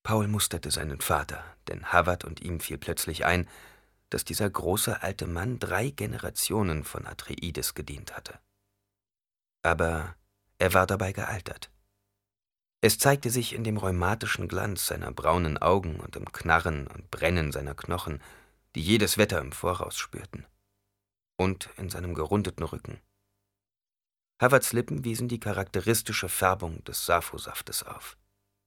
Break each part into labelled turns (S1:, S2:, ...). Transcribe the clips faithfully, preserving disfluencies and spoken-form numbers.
S1: Paul musterte seinen Vater, denn Hawat und ihm fiel plötzlich ein, dass dieser große alte Mann drei Generationen von Atreides gedient hatte. Aber er war dabei gealtert. Es zeigte sich in dem rheumatischen Glanz seiner braunen Augen und im Knarren und Brennen seiner Knochen, die jedes Wetter im Voraus spürten. Und in seinem gerundeten Rücken. Hawats Lippen wiesen die charakteristische Färbung des Safo-Saftes auf.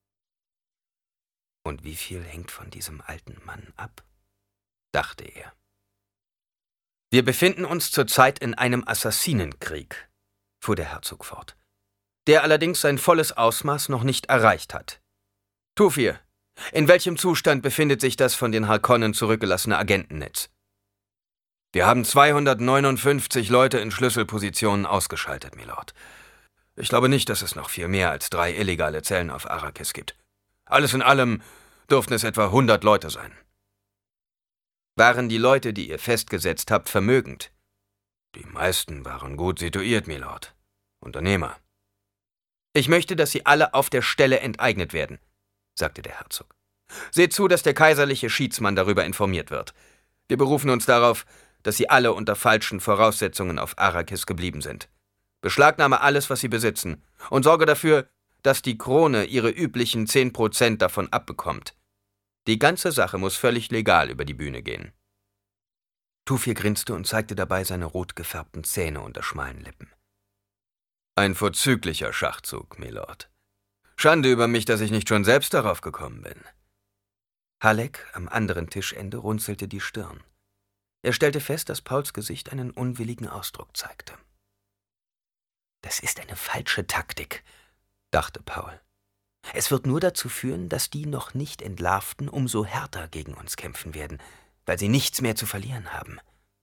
S1: Und wie viel hängt von diesem alten Mann ab? Dachte er. Wir befinden uns zurzeit in einem Assassinenkrieg, fuhr der Herzog fort, der allerdings sein volles Ausmaß noch nicht erreicht hat. Thufir, in welchem Zustand befindet sich das von den Harkonnen zurückgelassene Agentennetz? Wir haben zweihundertneunundfünfzig Leute in Schlüsselpositionen ausgeschaltet, Milord. Ich glaube nicht, dass es noch viel mehr als drei illegale Zellen auf Arrakis gibt. Alles in allem dürften es etwa hundert Leute sein. Waren die Leute, die ihr festgesetzt habt, vermögend? Die meisten waren gut situiert, Milord. Unternehmer. Ich möchte, dass sie alle auf der Stelle enteignet werden, sagte der Herzog. Seht zu, dass der kaiserliche Schiedsmann darüber informiert wird. Wir berufen uns darauf, dass sie alle unter falschen Voraussetzungen auf Arrakis geblieben sind. Beschlagnahme alles, was sie besitzen, und sorge dafür, dass die Krone ihre üblichen zehn Prozent davon abbekommt. Die ganze Sache muss völlig legal über die Bühne gehen. Thufir grinste und zeigte dabei seine rot gefärbten Zähne unter schmalen Lippen. Ein vorzüglicher Schachzug, Milord. Schande über mich, dass ich nicht schon selbst darauf gekommen bin. Halleck am anderen Tischende runzelte die Stirn. Er stellte fest, dass Pauls Gesicht einen unwilligen Ausdruck zeigte. Das ist eine falsche Taktik, dachte Paul. Es wird nur dazu führen, dass die noch nicht Entlarvten umso härter gegen uns kämpfen werden, weil sie nichts mehr zu verlieren haben.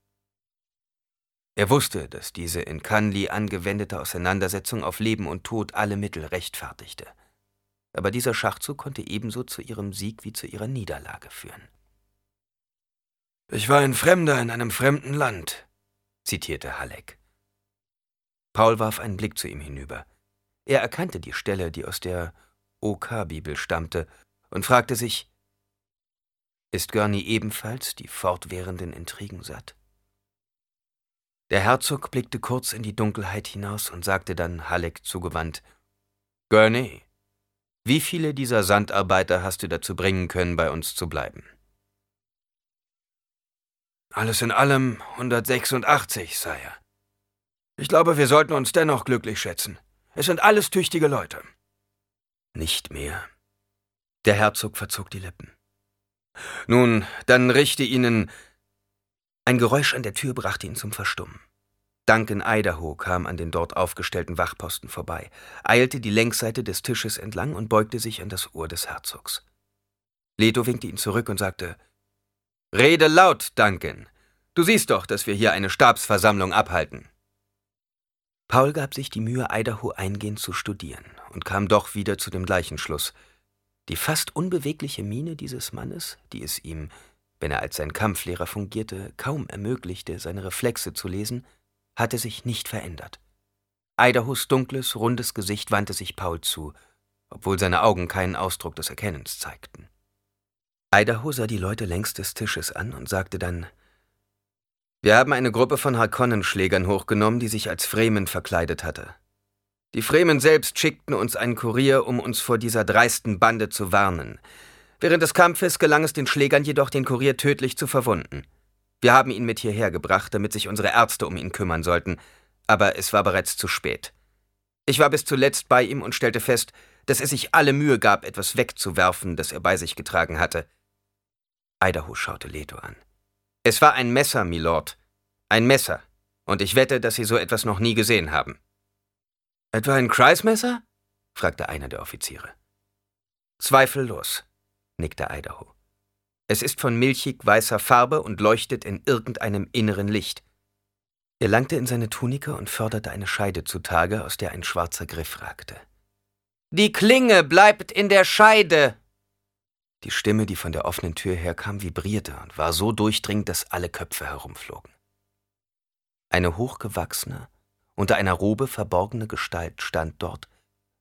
S1: Er wusste, dass diese in Kanli angewendete Auseinandersetzung auf Leben und Tod alle Mittel rechtfertigte. Aber dieser Schachzug konnte ebenso zu ihrem Sieg wie zu ihrer Niederlage führen. »Ich war ein Fremder in einem fremden Land«, zitierte Halleck. Paul warf einen Blick zu ihm hinüber. Er erkannte die Stelle, die aus der OK-Bibel stammte, und fragte sich, ist Gurney ebenfalls die fortwährenden Intrigen satt? Der Herzog blickte kurz in die Dunkelheit hinaus und sagte dann Halleck zugewandt, »Gurney, wie viele dieser Sandarbeiter hast du dazu bringen können, bei uns zu bleiben?« »Alles in allem hundertsechsundachtzig, Sire. Ich glaube, wir sollten uns dennoch glücklich schätzen. Es sind alles tüchtige Leute.« »Nicht mehr.« Der Herzog verzog die Lippen. »Nun, dann richte ihnen...« Ein Geräusch an der Tür brachte ihn zum Verstummen. Duncan Idaho kam an den dort aufgestellten Wachposten vorbei, eilte die Längsseite des Tisches entlang und beugte sich an das Ohr des Herzogs. Leto winkte ihn zurück und sagte, »Rede laut, Duncan. Du siehst doch, dass wir hier eine Stabsversammlung abhalten.« Paul gab sich die Mühe, Idaho eingehend zu studieren und kam doch wieder zu dem gleichen Schluss. Die fast unbewegliche Miene dieses Mannes, die es ihm, wenn er als sein Kampflehrer fungierte, kaum ermöglichte, seine Reflexe zu lesen, hatte sich nicht verändert. Idahos dunkles, rundes Gesicht wandte sich Paul zu, obwohl seine Augen keinen Ausdruck des Erkennens zeigten. Idaho sah die Leute längs des Tisches an und sagte dann, »Wir haben eine Gruppe von Harkonnen-Schlägern hochgenommen, die sich als Fremen verkleidet hatte. Die Fremen selbst schickten uns einen Kurier, um uns vor dieser dreisten Bande zu warnen. Während des Kampfes gelang es den Schlägern jedoch, den Kurier tödlich zu verwunden. Wir haben ihn mit hierher gebracht, damit sich unsere Ärzte um ihn kümmern sollten, aber es war bereits zu spät. Ich war bis zuletzt bei ihm und stellte fest, dass er sich alle Mühe gab, etwas wegzuwerfen, das er bei sich getragen hatte.« Idaho schaute Leto an. »Es war ein Messer, Milord. Ein Messer. Und ich wette, dass Sie so etwas noch nie gesehen haben.« »Etwa ein Kreismesser?« fragte einer der Offiziere. »Zweifellos«, nickte Idaho. »Es ist von milchig weißer Farbe und leuchtet in irgendeinem inneren Licht.« Er langte in seine Tunika und förderte eine Scheide zutage, aus der ein schwarzer Griff ragte. »Die Klinge bleibt in der Scheide!« Die Stimme, die von der offenen Tür herkam, vibrierte und war so durchdringend, dass alle Köpfe herumflogen. Eine hochgewachsene, unter einer Robe verborgene Gestalt stand dort,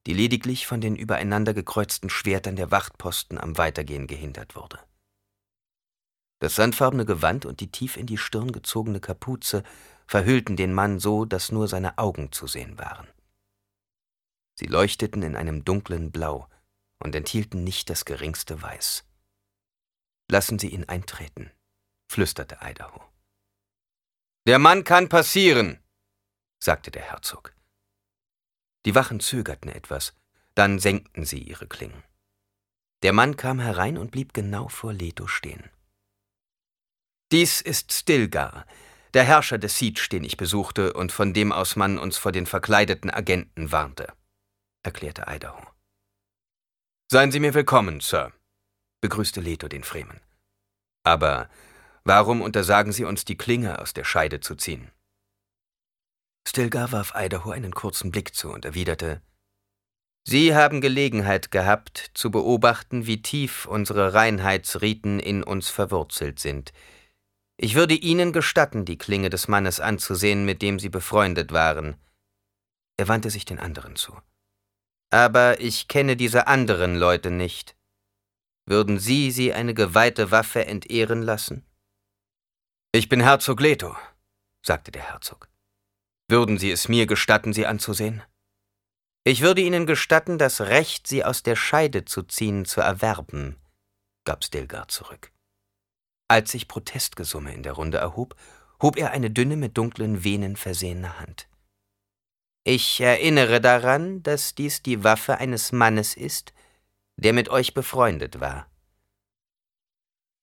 S1: die lediglich von den übereinander gekreuzten Schwertern der Wachtposten am Weitergehen gehindert wurde. Das sandfarbene Gewand und die tief in die Stirn gezogene Kapuze verhüllten den Mann so, dass nur seine Augen zu sehen waren. Sie leuchteten in einem dunklen Blau und enthielten nicht das geringste Weiß. »Lassen Sie ihn eintreten«, flüsterte Idaho. »Der Mann kann passieren«, sagte der Herzog. Die Wachen zögerten etwas, dann senkten sie ihre Klingen. Der Mann kam herein und blieb genau vor Leto stehen. »Dies ist Stilgar, der Herrscher des Siege, den ich besuchte und von dem aus man uns vor den verkleideten Agenten warnte«, erklärte Idaho. »Seien Sie mir willkommen, Sir«, begrüßte Leto den Fremen. »Aber warum untersagen Sie uns, die Klinge aus der Scheide zu ziehen?« Stilgar warf Idaho einen kurzen Blick zu und erwiderte: »Sie haben Gelegenheit gehabt, zu beobachten, wie tief unsere Reinheitsriten in uns verwurzelt sind. Ich würde Ihnen gestatten, die Klinge des Mannes anzusehen, mit dem Sie befreundet waren.« Er wandte sich den anderen zu. »Aber ich kenne diese anderen Leute nicht. Würden Sie sie eine geweihte Waffe entehren lassen?« »Ich bin Herzog Leto«, sagte der Herzog. »Würden Sie es mir gestatten, sie anzusehen?« »Ich würde Ihnen gestatten, das Recht, sie aus der Scheide zu ziehen, zu erwerben«, gab Stilgar zurück. Als sich Protestgesumme in der Runde erhob, hob er eine dünne, mit dunklen Venen versehene Hand. »Ich erinnere daran, dass dies die Waffe eines Mannes ist, der mit euch befreundet war.«